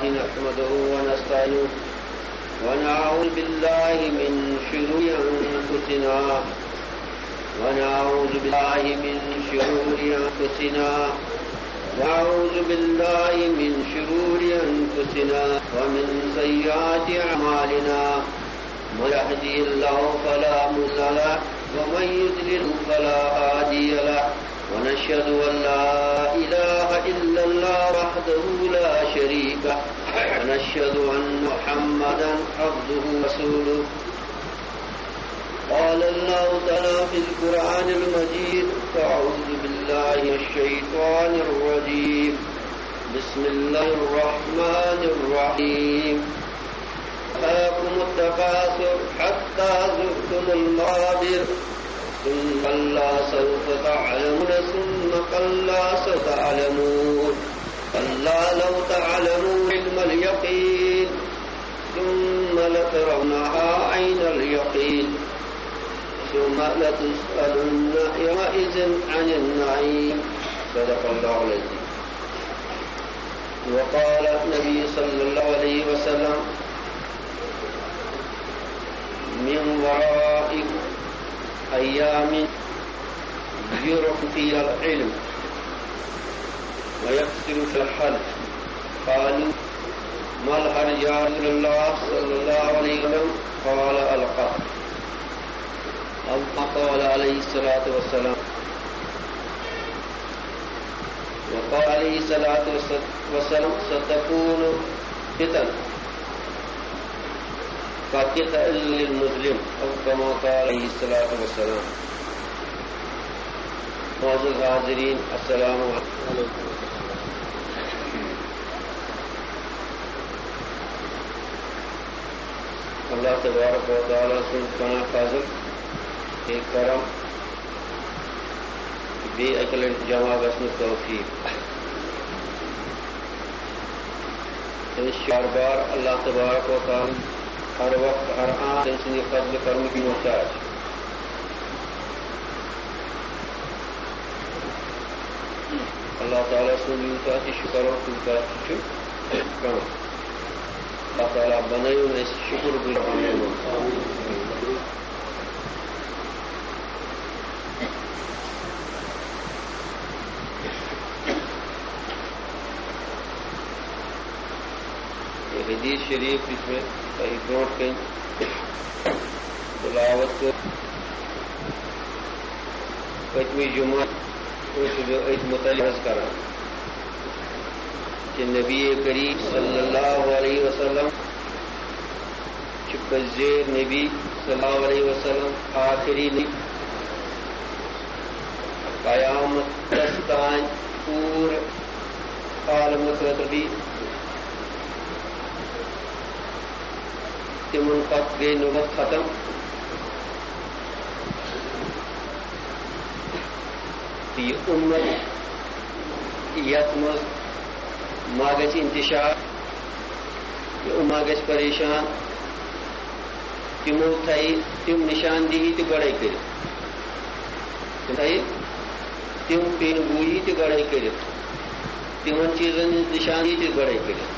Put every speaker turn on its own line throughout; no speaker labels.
نحمده ونستعينه ونعوذ بالله من شرور أنفسنا ونعوذ بالله من شرور أنفسنا ونعوذ بالله من شرور أنفسنا ومن سيئات أعمالنا من يهده الله فلا مضل له ومن يضلل فلا هادي له ونشهد أن لا إله إلا الله وحده لا شريك له ونشهد أن محمدا عبده ورسوله قال الله تعالى في القرآن المجيد أعوذ بالله من الشيطان الرجيم بسم الله الرحمن الرحيم ألهاكم التكاثر حتى زرتم المقابر ثم كلا سوف تعلمون ثم كلا ستعلمون كلا لو تعلمون علم اليقين ثم لترونها عين اليقين ثم لتسألن يومئذ عن النعيم صدق الله العظيم. وقال النبي صلى الله عليه وسلم من ورائكم أيام يرق فيها العلم ويكثر في الحلف قالوا ما الحرج يا رسول الله صلى الله عليه وسلم قال القتل أو قال عليه الصلاة والسلام. وقال عليه الصلاة والسلام ستكون فتن فقطع للمسلم أو كما قال عليه الصلاة والسلام. معزز حاضرین السلام علیکم. اللہ تبارک و تعالیٰ سے پناہ فاضل ایک کرم بے عقل جمع گژھنُک توفیق. بار بار اللہ تبارک و تعالیٰ ہر وقت ہر آن تمہیں فضل کرم کی محتاج. اللہ تعالیٰ سن یوتاہ تہ شکر و تیوتاہ تہ کم. اللہ تعالیٰ بنٲیِن أسۍ شکر گزار. حدیث شریف جس میں برونٹ کن تلاوت کو پتمی جمعہ متعلق کران کہ نبی کریم صلی اللہ علیہ وسلم پذیر نبی صلی اللہ علیہ وسلم آخری نبی قیامت دستان پور عالم خطبی تمن پت گئی نبت ختم. یہ امت یت مز ما گژھِ انتشار یہ ما گژھِ پریشان تمو تھائی تم نشاندہی تہ گۄڈے کٔرِتھ تھائی تم پین گویی تہ گۄڈے کٔرِتھ تمن چیزن ہٕنٛز نشاندہی تہ گۄڈے کٔرِتھ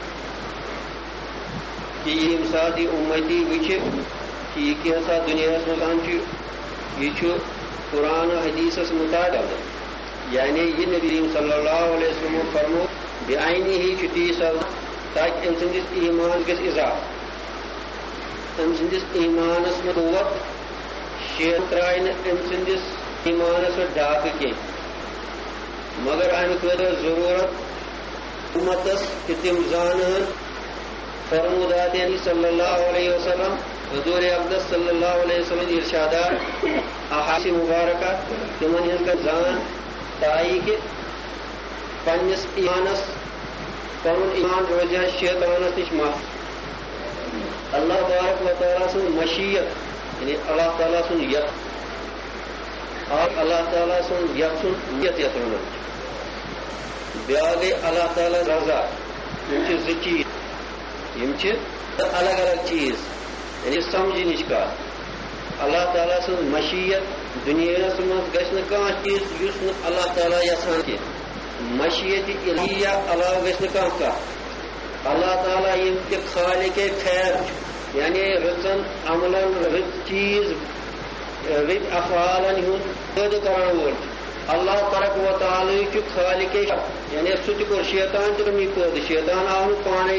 کہ یہ سات یہ امتی وچھ کہ یہ کیسا دنیا مز یہ قرآن و حدیث مطابق یعنی یہ نبی صلی اللہ علیہ وسلم فرمو بعینی ہی تی سب تاکہ ام سندس ایمان گژھِ اضافہ ام سندس ایمانس میں قوت شیر ترائے ام سندس ایمانس میں ڈاکہ کی مگر امہ خاطر ضرورت امتس کہ تم زانن فرمودات یعنی صلی اللہ علیہ وسلم حضور اقدس صلی اللہ علیہ وسلم ارشادات احادیث مبارکہ تمن ہند زان تائی کہ پنس ایمانس پن ایمان روزہ شیطانس نش مح. اللہ تبارک و تعالیٰ سن مشیت یعنی اللہ تعالیٰ سن یت اور اللہ تعالیٰ سن یت سن نیت یت ون بیا گئی اللہ تعالیٰ رضا یم زٕ چیز یم الگ الگ چیز یعنی سمجھنچ کت. اللہ تعالیٰ سن مشیت دنیا مز گژھِ نہٕ کانٛہہ چیز یُس نہٕ اللہ تعالیٰ یژھان کینٛہہ. مشیت الہیہ علاوٕ گژھِ نہٕ کانٛہہ کتھ. اللہ تعالیٰ یم تہ خالق خیر یعنی رٕژن عملن رٕت چیز رٕت افعالن ہُنٛد پٲدٕ کرن وول اللہ تبارک و تعالیٰ چھُ خالق یعنی سُہ تہِ کوٚر شیطان تہِ کوٚرُن یہِ پٲدٕ شیطان آو نہٕ پانے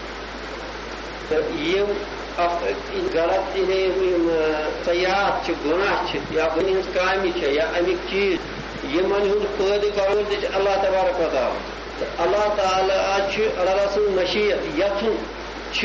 یم غلط سیاحت چھِ گناہ چھِ یا گنہِ ہٕنٛز کامہِ چھِ یا امیُک چیز یمن ہُنٛد پٲدٕ کرُن تہِ چھُ اللہ تبارک و تعالیٰ اللہ تعالیٰ چھُ اللہ سٕنٛز مشیت یژھُن چھُ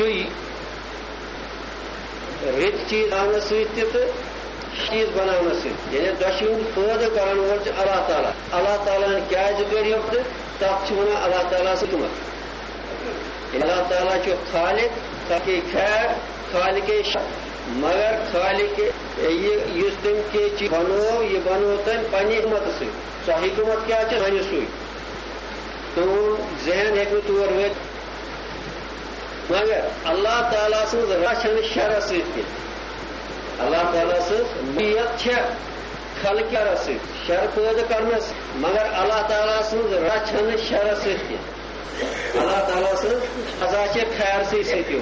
رٕتۍ چیز آنہٕ سۭتۍ تہِ تہٕ چیز بناونہٕ سۭتۍ یعنی دۄشوٕنۍ پٲدٕ کرن وول چھُ اللہ تعالیٰ اللہ تعالیٰ ہن کیازِ کٔر یِم تہٕ تتھ چھِ ونان اللہ تعالیٰ سٕنٛز حکمت اللہ تعالیٰ چھُ خالق خیر خالق مگر خالق یُس تٔمۍ کینٛہہ چیٖز بنوو یہِ بنوو تٔمۍ پننہِ حکمت سۭتۍ سۄ حکمت کیاہ چھِ وۄنۍ سُے تُہُنٛد ذہن ہیٚکہِ نہٕ تور وٲتِتھ مگر اللہ تعالیٰ سٕنٛز رچھ چھنہٕ شرع سۭتۍ کینٛہہ اللہ تعالیٰ سٕنٛز نیت چھےٚ خلقہٕ سۭتۍ شر پٲدٕ کرنس مگر اللہ تعالیٰ سٕنٛز رچھ چھنہٕ شرع سۭتۍ کینٛہہ اللہ تعالیٰ سٕنٛز سزا چھِ خیرسٕے سۭتۍ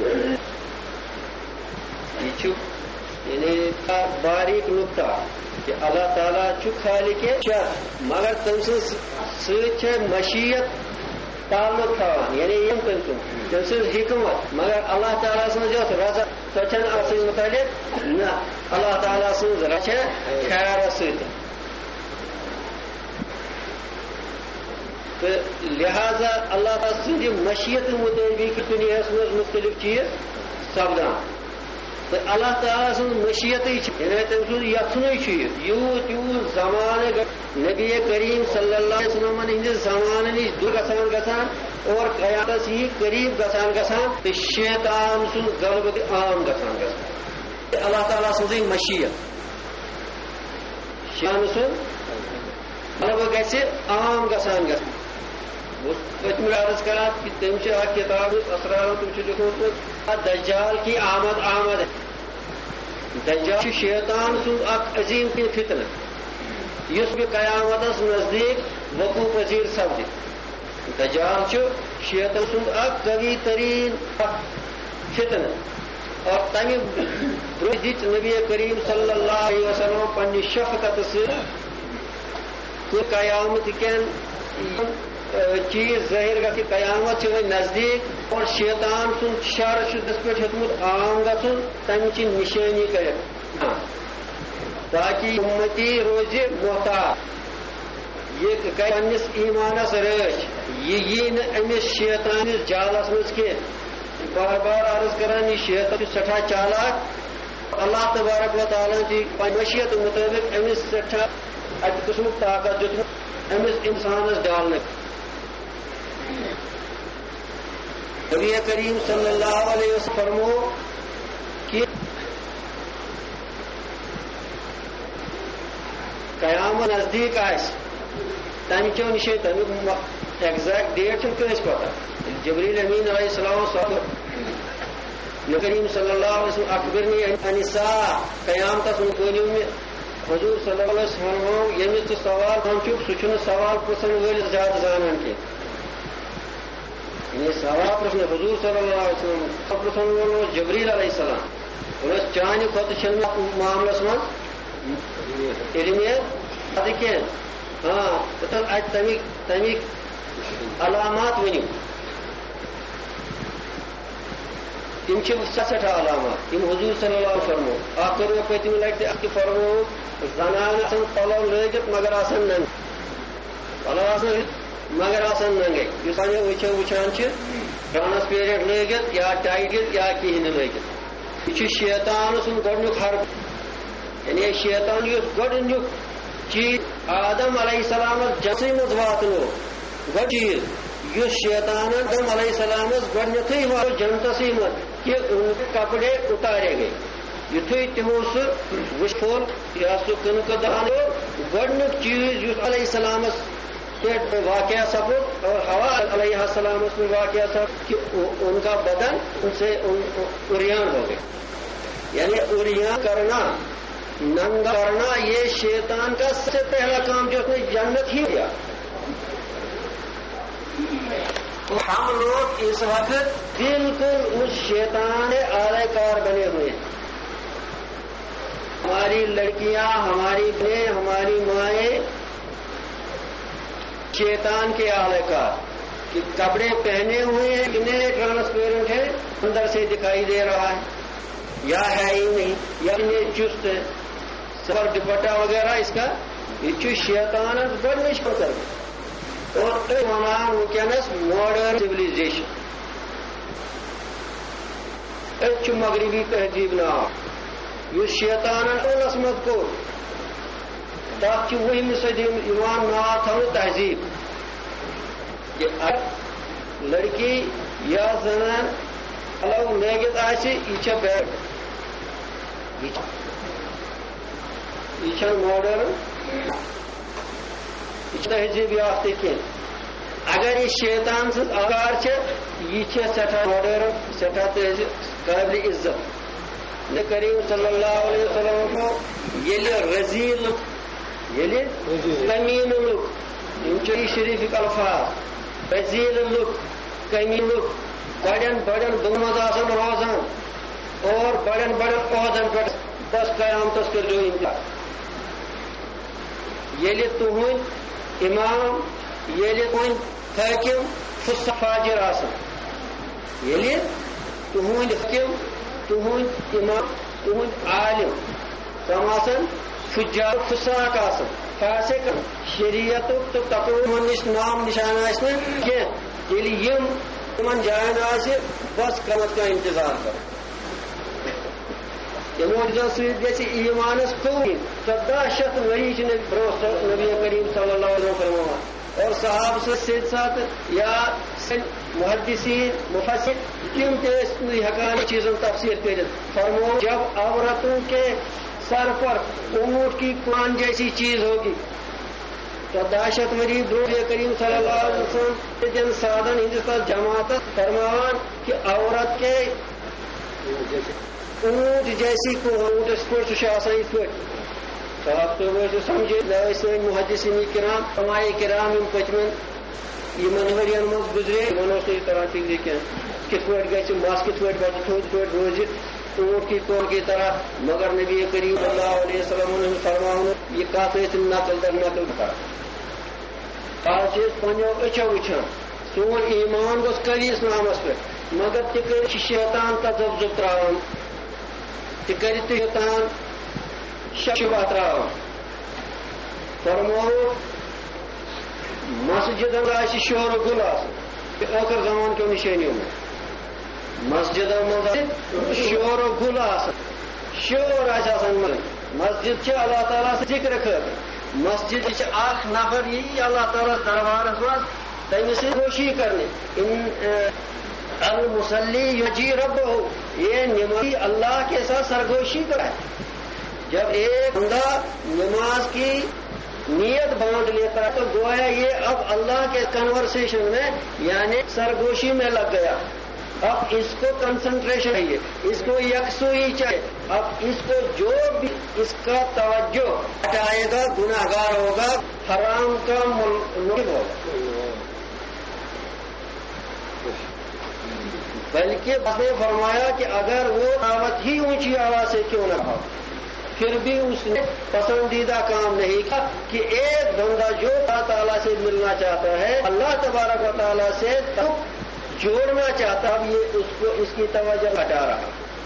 یہ چھُ یعنی باریک نقطہ کہ اللہ تعالیٰ چھُ خالق شر مگر تٔمۍ سٕنٛز سۭتۍ چھِ مشیت تعلق تھاوان یعنی یم تٔمۍ سٕنٛز حکمت مگر اللہ تعالیٰ سٕنٛز یۄس رضا سۄ چھنہٕ اتھ سۭتۍ متعلق نہ اللہ تعالیٰ سٕنٛز رضا چھےٚ خیرس سۭتۍ تہٕ لہذا اللہ تعالیٰ سٕنٛدِ مشیت مطٲبق دُنیاہس منٛز مختلف چیز سپدان تو اللہ تعالیٰ سن مشیت یعنی تم سن یژھنُے چھُ یوٗت یوٗت زمانہٕ نبی کریم صلی اللہ علیہ وسلم ہندس زمانہٕ نِش دور گژھان اور قیامتس یی قریب گژھان تو شیطان سن غلبہٕ تہِ عام گژھان اللہ تعالیٰ سٕنٛزٕے مشیت شیطان سن غلبہٕ گژھِ عام گژھان پٔتمہِ عرض کران کہ تٔمۍ چھِ اکھ کتاب اسرار تم چھُ لیوٗکھمُت دجال کی آمد دجال چھُ شیطان سُنٛد اکھ عظیٖم تہِ فتنہٕ یُس بہِ قیامتس نزدیٖک وقوع پذیٖر سپدِ دجال چھُ شیطان سُنٛد اکھ قوی تریٖن فتنہٕ اور تمہِ برونٛہہ دِتۍ نبی کریم صلی اللہ علیہ وسلم پننہِ شفقتہٕ سۭتۍ تہٕ قیامت کٮ۪ن چیز ظٲہر گژھِ قیامت چھِ وۄنۍ نزدیٖک اور شیطان سُنٛد شر چھُ تس پٮ۪ٹھ ہیوٚتمُت عام گژھُن تمِچ نشٲنی کٔرِتھ تاکہ اُمتی روزِ محتاط یہ کرِ پننِس ایمانس رٲچھ یہ یی نہٕ أمِس شیطانِس جالس منٛز کینٛہہ بار بار عرض کران یہ شیطان چھُ سٮ۪ٹھاہ چالاک اللہ تبارک و تعالیٰ چھِ پننہِ مشیت مطٲبق أمِس سٮ۪ٹھاہ اکہِ قٕسمُک طاقت دیُتمُت أمِس انسانس ڈالنہٕ نبی کریم صلی اللہ علیہ وسلم فرمو کہ قیامت نزدیک آسہِ تمہِ چو نشے تمیُک ایگزیکٹ ڈیٹ چھُنہٕ کٲنٛسہِ پتہ جبریل امین علیہ السلام نبی کریم صلی اللہ علیہ وسلم اخبرنی عن الساعة قیامتس متعلق مےٚ حضور صلی اللہ علیہ وسلم ییٚمِس ژٕ سوال چھُکھ سُہ چھُنہٕ سوال پرژھن وٲلِس زیادٕ زانان کینٛہہ یہ سوال پرژھنہٕ حضور صلی اللہ علیہ وسلم پرژھن وول اوس جبریل علیہ السلام دوٚپُس چانہِ کھۄتہٕ چھنہٕ مےٚ معاملس منٛز علمیت پتہٕ کینٛہہ ہاں اتہِ تمِکۍ علامات ؤنِو تم سٹھا علامات تم حضور صلی اللہ علیہ وسلم اکھ کٔرو پٔتمہِ لٹہِ اکھ فرمو زنان آسان پلو لٲگِتھ مگر آسان ننٛگہٕ پلو آسان مگر آسان ننٛگے یُس وٕچھان چھِ ٹرانسپیرنٹ لٲگِتھ یا ٹایٹِتھ یا کِہیٖنۍ نہٕ لٲگِتھ یہِ چھُ شیطان سُنٛد گۄڈنیُک حرف یعنی شیطان یُس گۄڈنیُک چیٖز آدم علیہ السلامس جنسٕے منٛز واتنو گۄڈٕ چیٖز یُس شیطان آدم علیہ السلامس گۄڈنیتھٕے واتو جنتسٕے منٛز کہ ان کپڑے اتارے گئے یُتھُے تِمو سُہ وٕچھ پھول یا سُہ کٕنکہٕ دان گۄڈنیُک چیٖز یُس علیہ السلامس پٮ۪ٹھ واقعہ سپُد اور ہوا علیہ السلامس پہ واقعہ سپُد کہ ان کا بدن ان سے عریان ہو گئے یعنی عریان کرنا ننگا کرنا یہ شیطان کا سب سے پہلا کام جو اس نے جنت ہی کیا ہم لوگ اس وقت بالکل اس شیطان آلہ کار بنے ہوئے ہیں. ہماری لڑکیاں، ہماری بہنیں، ہماری مائیں شیطان کے آلہ کار. کہ کپڑے پہنے ہوئے ہیں کتنے ٹرانسپیرنٹ ہیں، اندر سے دکھائی دے رہا ہے یا ہے ہی نہیں، یا اتنے چست ہے. سر دوپٹہ وغیرہ اس کا یہ شیطان بڑھ مشکل کر گئے. اور نام ونکس ماڈرن سویلائزیشن مغربی تہذیب نام یہ شیطان مت کو تک وہم صدی ناو تھو تہذیب. کہ لڑکی یا زنان الگ لگت یہ بیڈ یہ ماڈرن یہ تہذیب یافتہ کی. اگر یہ شیطان سن آکار یہ سٹھا ماڈرن سٹھا تہذیب قابل عزت. نہ کریم صلی اللہ علیہ وسلم کو یہ رزیل یہ کمین لک شریف الفاظ رزیل لک کمین لک بڑن بڑن دمز آسن روزان اور بڑن بڑن عہدن پہ بس قیامتس کر جو انتہا. یلی تہند امام یلی تہند حاکم فسق فاجر آسن، یلی تہند حاکم تہند امام تہند عالم تم آسن فجار فساق آسن فاسق شریعت تو تقوی نش نام نشان آس یلی یم تمن جائن آس بس کمت کا انتظار کر. وجہ سی ایمانس قوی 1400 ؤری برو نبی کریم صلی اللہ علیہ وسلم اور صحابہ سے ساتھ یا محدثین مفسر تم ہکان چیزوں تفسیر کر. فرمو جب عورتوں کے سر پر اونٹ کی کان جیسی چیز ہوگی تو 1400 ؤری برو نبی کریم صلی اللہ علیہ وسلم دن سادن ہندوستان جماعت فرمان کہ عورت کے اونٹ جیسی کو اونٹ اس کو اس پہ صاحب تو سمجھے سن محدثین کرام علماء کرام پتمن یمن ورین مز گزرے یہ طرح فکر کت پہ گھر مس کت پہ بچہ تھوڑ پہ روز اونٹ کی کون کی طرح. مگر نبی کریم صلی اللہ علیہ وسلم فرماؤن یہ کت نقل در نقل کر. آج پنو اچھو وچان سون ایمان گوس کلیس نامس پہ مگر تک شیطان تذبذب تراؤن تکر شیطان شبہ تراؤن. فرمو مسجد آس شور و گل آخر زمان کے نشانیوں میں مسجد مز شور و گل شور مسجد اللہ تعالیٰ سے ذکر کر. مسجد اخ نفر یہ اللہ تعالیٰ دربارس مز تمس خوشی کرنے المصلی یجی ربہ یہ نمازی اللہ کے ساتھ سرگوشی کرے. جب ایک بندہ نماز کی نیت باندھ لیتا ہے تو گویا یہ اب اللہ کے کنورسیشن میں یعنی سرگوشی میں لگ گیا. اب اس کو کنسنٹریشن چاہیے، اس کو یکسوئی چاہیے. اب اس کو جو بھی اس کا توجہ ہٹائے گا گناہ گار ہوگا، حرام کا ملک ہوگا. بلکہ بس نے فرمایا کہ اگر وہ دعوت ہی اونچی آواز سے کیوں نہ ہو پھر بھی اس نے پسندیدہ کام نہیں کیا کہ ایک بندہ جو اللہ تعالیٰ سے ملنا چاہتا ہے اللہ تبارک و تعالیٰ سے جوڑنا چاہتا اب یہ اس کو اس کی توجہ ہٹا رہا.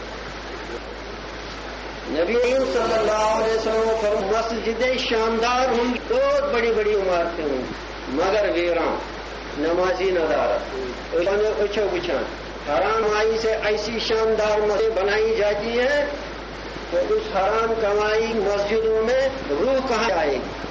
نبی صلی اللہ علیہ وسلم مسجدیں شاندار ہوں گی، بہت بڑی بڑی عمارتیں ہوں گی مگر ویران نمازی ندارت اچھو بچھان. حرام کمائی سے ایسی شاندار مسجد بنائی جاتی ہیں تو اس حرام کمائی مسجدوں میں روح کہاں آئے گی؟